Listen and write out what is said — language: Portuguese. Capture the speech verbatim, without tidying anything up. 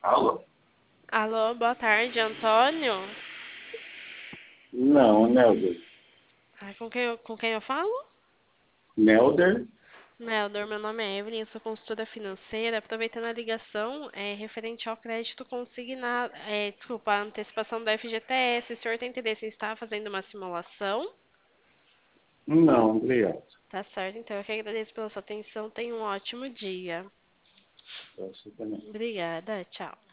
Alô? Alô, boa tarde, Antônio. Não, Nelder. Ah, com quem eu, com quem eu falo? Nelder? Nelder, meu nome é Evelyn, eu sou consultora financeira. Aproveitando a ligação, é, referente ao crédito consignado, é, desculpa, a antecipação da F G T S. O senhor tem interesse em estar fazendo uma simulação? Não, obrigado. Tá certo, então eu que agradeço pela sua atenção. Tenha um ótimo dia. Você também. Obrigada, tchau.